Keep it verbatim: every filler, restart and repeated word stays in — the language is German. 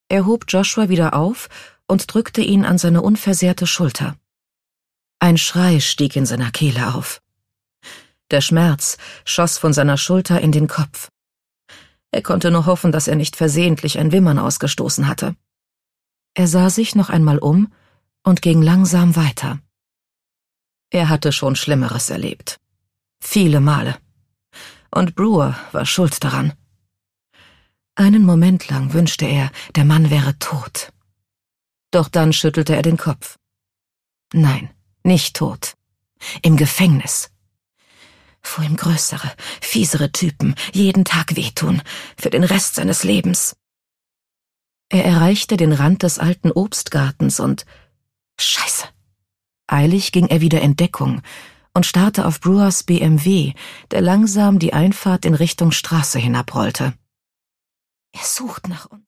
Er hob Joshua wieder auf und drückte ihn an seine unversehrte Schulter. Ein Schrei stieg in seiner Kehle auf. Der Schmerz schoss von seiner Schulter in den Kopf. Er konnte nur hoffen, dass er nicht versehentlich ein Wimmern ausgestoßen hatte. Er sah sich noch einmal um und ging langsam weiter. Er hatte schon Schlimmeres erlebt. Viele Male. Und Brewer war schuld daran. Einen Moment lang wünschte er, der Mann wäre tot. Doch dann schüttelte er den Kopf. Nein, nicht tot. Im Gefängnis. Wo ihm größere, fiesere Typen jeden Tag wehtun, für den Rest seines Lebens. Er erreichte den Rand des alten Obstgartens und... Scheiße! Eilig ging er wieder in Deckung und starrte auf Brewers B M W, der langsam die Einfahrt in Richtung Straße hinabrollte. Er sucht nach uns.